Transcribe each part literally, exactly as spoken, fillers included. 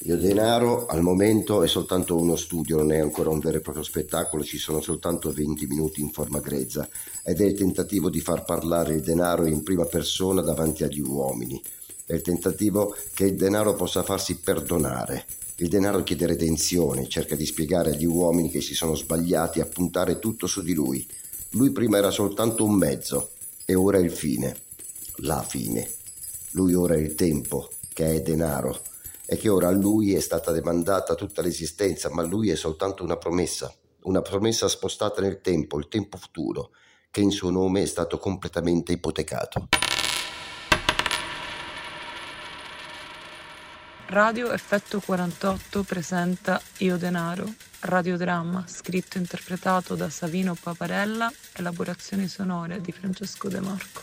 Io Denaro al momento è soltanto uno studio, non è ancora un vero e proprio spettacolo, ci sono soltanto venti minuti in forma grezza ed è il tentativo di far parlare il denaro in prima persona davanti agli uomini. È il tentativo che il denaro possa farsi perdonare. Il denaro chiede redenzione, cerca di spiegare agli uomini che si sono sbagliati a puntare tutto su di lui. Lui prima era soltanto un mezzo e ora è il fine, la fine. Lui ora è il tempo, che è denaro. E che ora a lui è stata demandata tutta l'esistenza, ma lui è soltanto una promessa, una promessa spostata nel tempo, il tempo futuro, che in suo nome è stato completamente ipotecato. Radio Effetto quarantotto presenta Io Denaro, radiodramma scritto e interpretato da Savino Paparella, elaborazioni sonore di Francesco De Marco.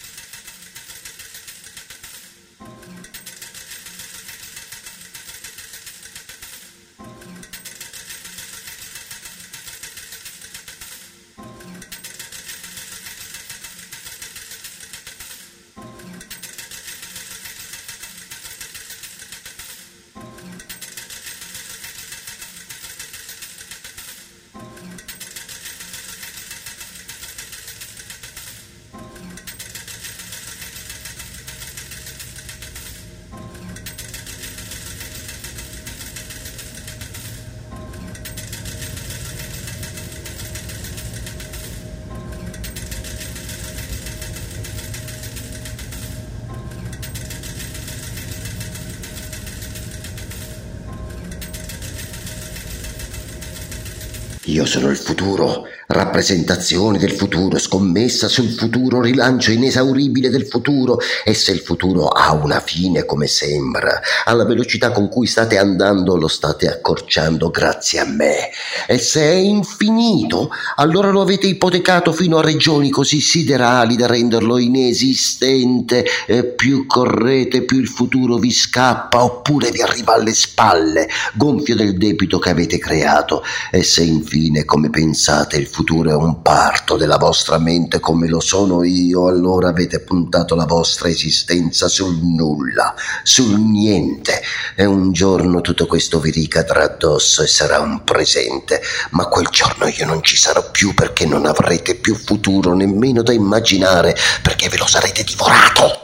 Io sono il futuro, rappresentazione del futuro, scommessa sul futuro, rilancio inesauribile del futuro. E se il futuro ha una fine come sembra, alla velocità con cui state andando lo state accorciando grazie a me. E se è infinito, allora lo avete ipotecato fino a regioni così siderali da renderlo inesistente. E più correte, più il futuro vi scappa, oppure vi arriva alle spalle, gonfio del debito che avete creato. E se infine, come pensate, il futuro è un parto della vostra mente come lo sono io, allora avete puntato la vostra esistenza sul nulla, sul niente, e un giorno tutto questo vi ricadrà addosso e sarà un presente, ma quel giorno io non ci sarò più perché non avrete più futuro nemmeno da immaginare, perché ve lo sarete divorato.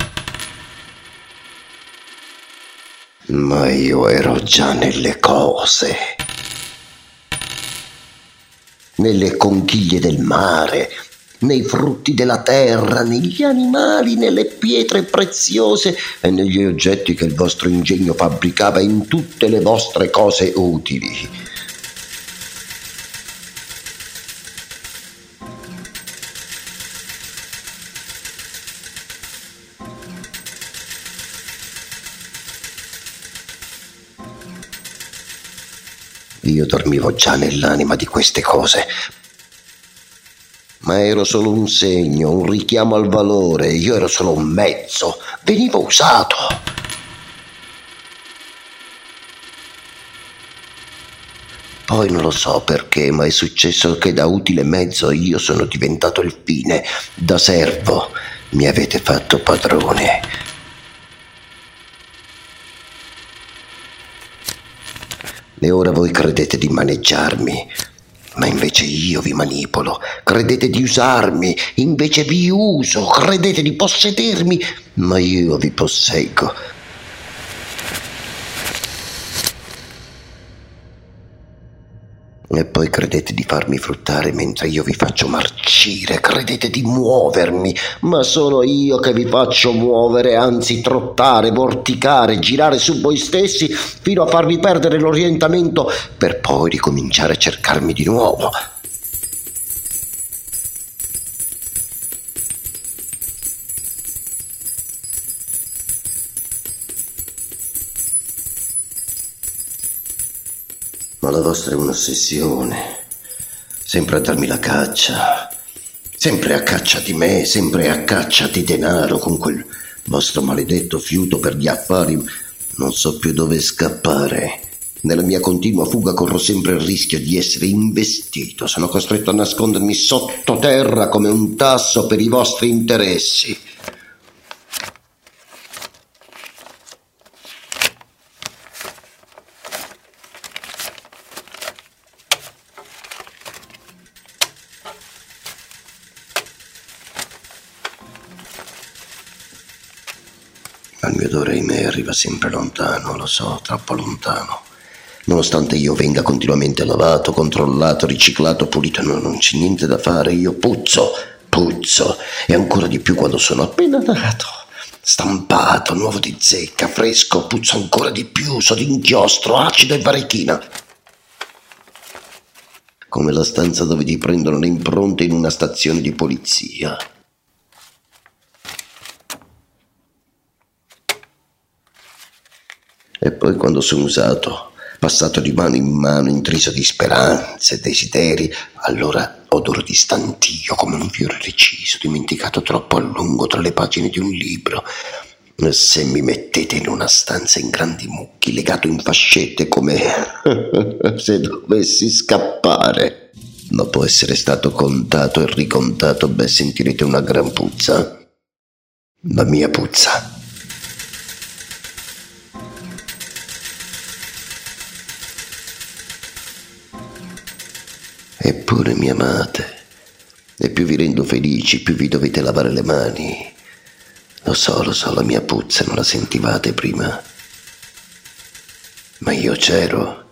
Ma io ero già nelle cose, nelle conchiglie del mare, nei frutti della terra, negli animali, nelle pietre preziose e negli oggetti che il vostro ingegno fabbricava, in tutte le vostre cose utili. Io dormivo già nell'anima di queste cose, ma ero solo un segno, un richiamo al valore, io ero solo un mezzo, venivo usato. Poi non lo so perché, ma è successo che da utile mezzo io sono diventato il fine, da servo mi avete fatto padrone. E ora voi credete di maneggiarmi, ma invece io vi manipolo. Credete di usarmi, invece vi uso. Credete di possedermi, ma io vi posseggo. E poi credete di farmi fruttare mentre io vi faccio marcire. Credete di muovermi, ma sono io che vi faccio muovere, anzi trottare, vorticare, girare su voi stessi fino a farvi perdere l'orientamento per poi ricominciare a cercarmi di nuovo. Ma la vostra è un'ossessione, sempre a darmi la caccia, sempre a caccia di me, sempre a caccia di denaro, con quel vostro maledetto fiuto per gli affari. Non so più dove scappare. Nella mia continua fuga corro sempre il rischio di essere investito. Sono costretto a nascondermi sottoterra come un tasso per i vostri interessi. mio odore, ahimè, arriva sempre lontano, lo so, troppo lontano. Nonostante io venga continuamente lavato, controllato, riciclato, pulito, no, non c'è niente da fare, io puzzo, puzzo, e ancora di più quando sono appena nato, stampato, nuovo di zecca, fresco, puzzo ancora di più, so di inchiostro, acido e varechina. Come la stanza dove ti prendono le impronte in una stazione di polizia. E poi quando sono usato, passato di mano in mano, intriso di speranze, desideri, allora odoro di stantio come un fiore reciso, dimenticato troppo a lungo tra le pagine di un libro. E se mi mettete in una stanza in grandi mucchi, legato in fascette come se dovessi scappare, dopo essere stato contato e ricontato, beh, sentirete una gran puzza. La mia puzza. Eppure mi amate, e più vi rendo felici, più vi dovete lavare le mani. Lo so, lo so, la mia puzza non la sentivate prima, ma io c'ero.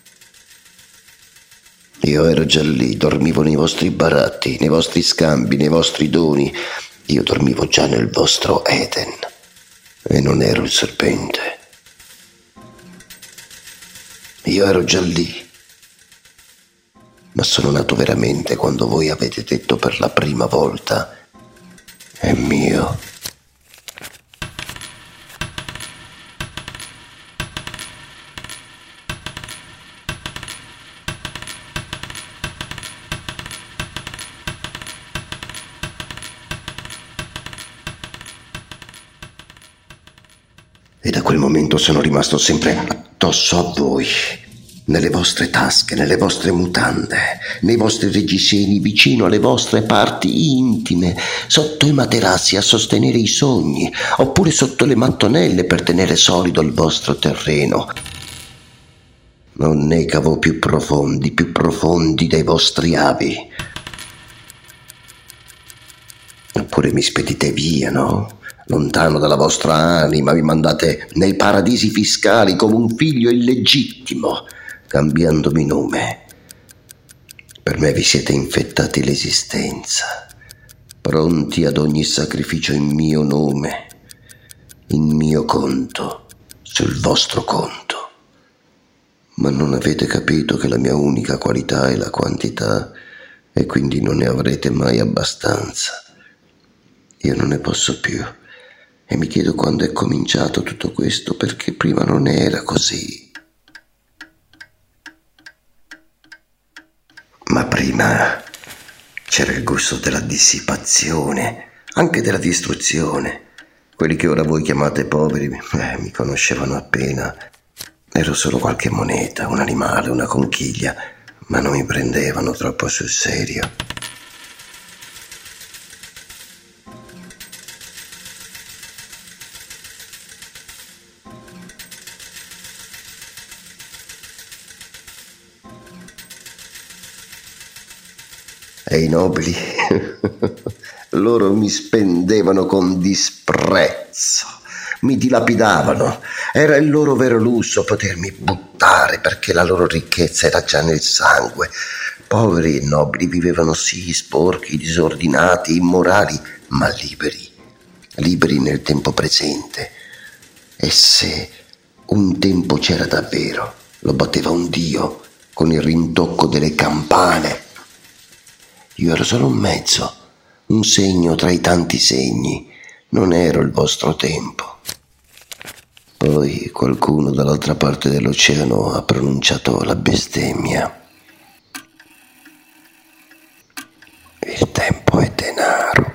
Io ero già lì, dormivo nei vostri baratti, nei vostri scambi, nei vostri doni. Io dormivo già nel vostro Eden, e non ero il serpente. Io ero già lì. Ma sono nato veramente quando voi avete detto per la prima volta: è mio. E da quel momento sono rimasto sempre addosso a voi. Nelle vostre tasche, nelle vostre mutande, nei vostri reggiseni, vicino alle vostre parti intime, sotto i materassi a sostenere i sogni, oppure sotto le mattonelle per tenere solido il vostro terreno. Non ne cavo più profondi, più profondi dei vostri avi. Oppure mi spedite via, no? Lontano dalla vostra anima, mi mandate nei paradisi fiscali come un figlio illegittimo, cambiandomi nome. Per me vi siete infettati l'esistenza, pronti ad ogni sacrificio in mio nome, in mio conto, sul vostro conto. Ma non avete capito che la mia unica qualità è la quantità, e quindi non ne avrete mai abbastanza. Io non ne posso più, e mi chiedo quando è cominciato tutto questo, perché prima non era così. Ma prima c'era il gusto della dissipazione, anche della distruzione. Quelli che ora voi chiamate poveri eh, mi conoscevano appena. Ero solo qualche moneta, un animale, una conchiglia, ma non mi prendevano troppo sul serio. E i nobili, loro mi spendevano con disprezzo, mi dilapidavano. Era il loro vero lusso potermi buttare, perché la loro ricchezza era già nel sangue. Poveri e nobili vivevano sì, sporchi, disordinati, immorali, ma liberi, liberi nel tempo presente. E se un tempo c'era davvero, lo batteva un dio con il rintocco delle campane. Io ero solo un mezzo, un segno tra i tanti segni, non ero il vostro tempo. Poi qualcuno dall'altra parte dell'oceano ha pronunciato la bestemmia. Il tempo è denaro.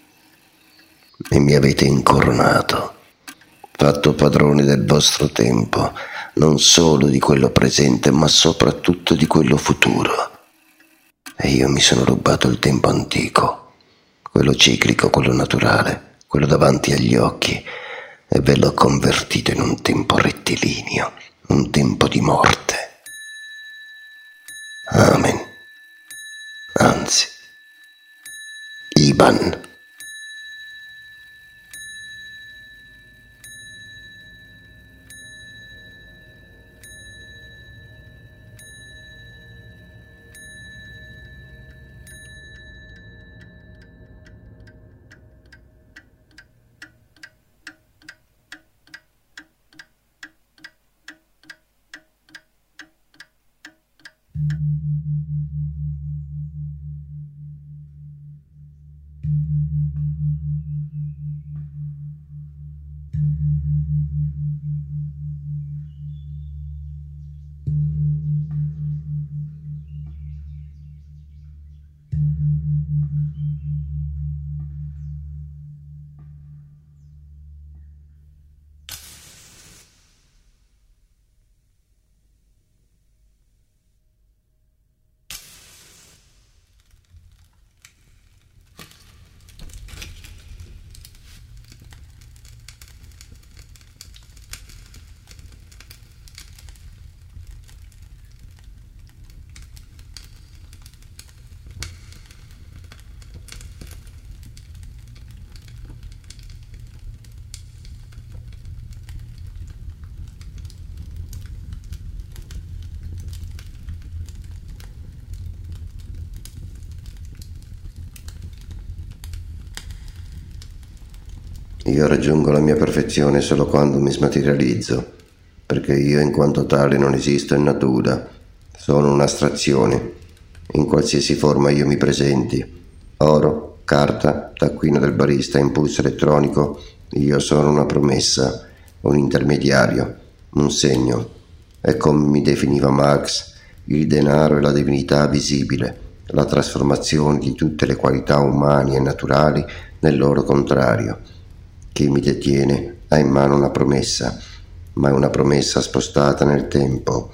E mi avete incoronato, fatto padrone del vostro tempo, non solo di quello presente, ma soprattutto di quello futuro. E io mi sono rubato il tempo antico, quello ciclico, quello naturale, quello davanti agli occhi, e ve l'ho convertito in un tempo rettilineo, un tempo di morte. Amen. Anzi, Iban. Io raggiungo la mia perfezione solo quando mi smaterializzo, perché io in quanto tale non esisto in natura, sono un'astrazione. In qualsiasi forma io mi presenti, oro, carta, taccuino del barista, impulso elettronico, io sono una promessa, un intermediario, un segno. È come mi definiva Marx, il denaro è la divinità visibile, la trasformazione di tutte le qualità umane e naturali nel loro contrario. Chi mi detiene ha in mano una promessa, ma è una promessa spostata nel tempo.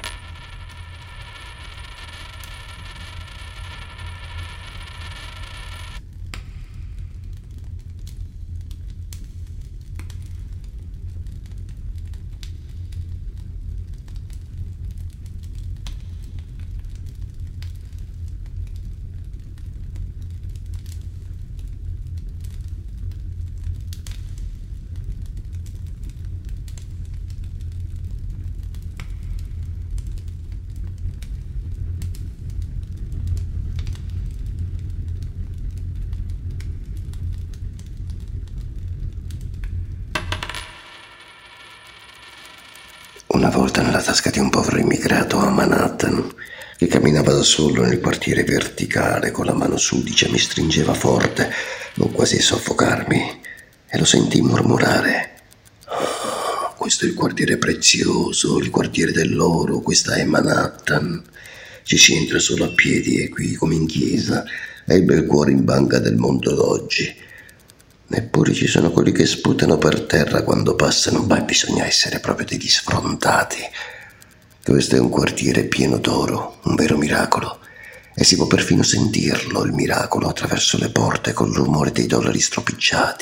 Una volta nella tasca di un povero immigrato a Manhattan, che camminava da solo nel quartiere verticale con la mano sudicia, mi stringeva forte, non quasi a soffocarmi, e lo sentii mormorare: "Oh, questo è il quartiere prezioso, il quartiere dell'oro, questa è Manhattan. Ci si entra solo a piedi e qui, come in chiesa, è il bel cuore in banca del mondo d'oggi. Eppure ci sono quelli che sputano per terra quando passano, ma bisogna essere proprio degli sfrontati. Questo è un quartiere pieno d'oro, un vero miracolo, e si può perfino sentirlo, il miracolo, attraverso le porte col rumore dei dollari stropicciati.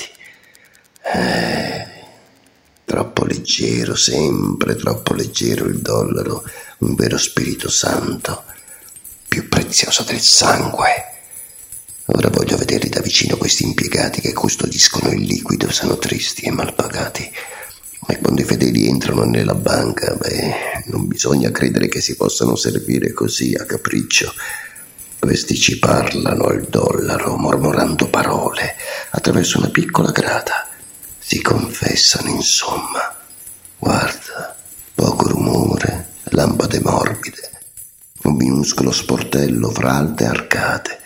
Eh, troppo leggero, sempre troppo leggero il dollaro, un vero Spirito Santo, più prezioso del sangue. Ora voglio vederli da vicino questi impiegati che custodiscono il liquido, sono tristi e malpagati. E quando i fedeli entrano nella banca, beh, non bisogna credere che si possano servire così a capriccio. Questi ci parlano al dollaro, mormorando parole attraverso una piccola grata. Si confessano, insomma. Guarda, poco rumore, lampade morbide, un minuscolo sportello fra alte arcate.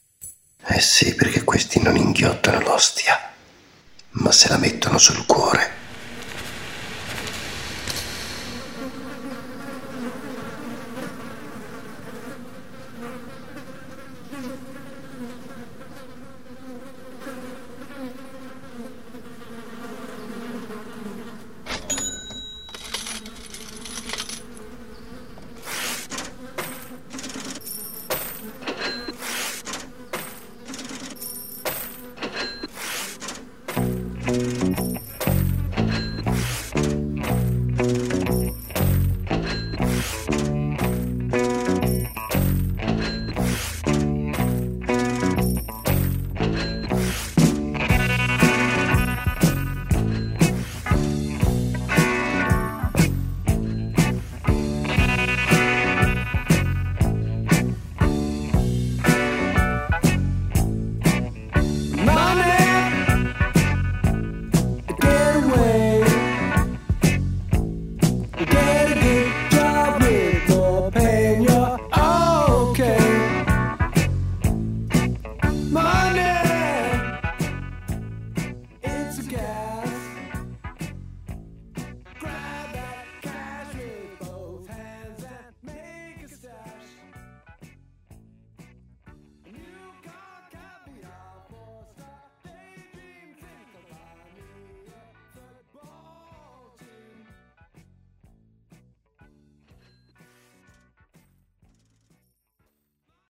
Eh sì, perché questi non inghiottano l'ostia, ma se la mettono sul cuore.